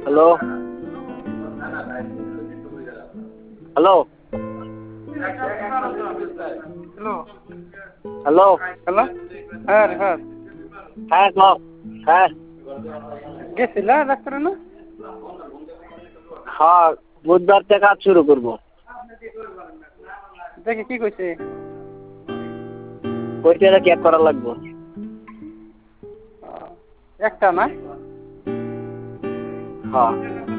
hello hello hello hello hello হ্যাঁ রিফাত হ্যাঁ কও হ্যাঁ গেছিলা ডাক্তার না হ্যাঁ বুধবার থেকে কাজ শুরু করবো দেখি কি কইছে পরীক্ষাটা চেক করা লাগবে একটা না হ্যাঁ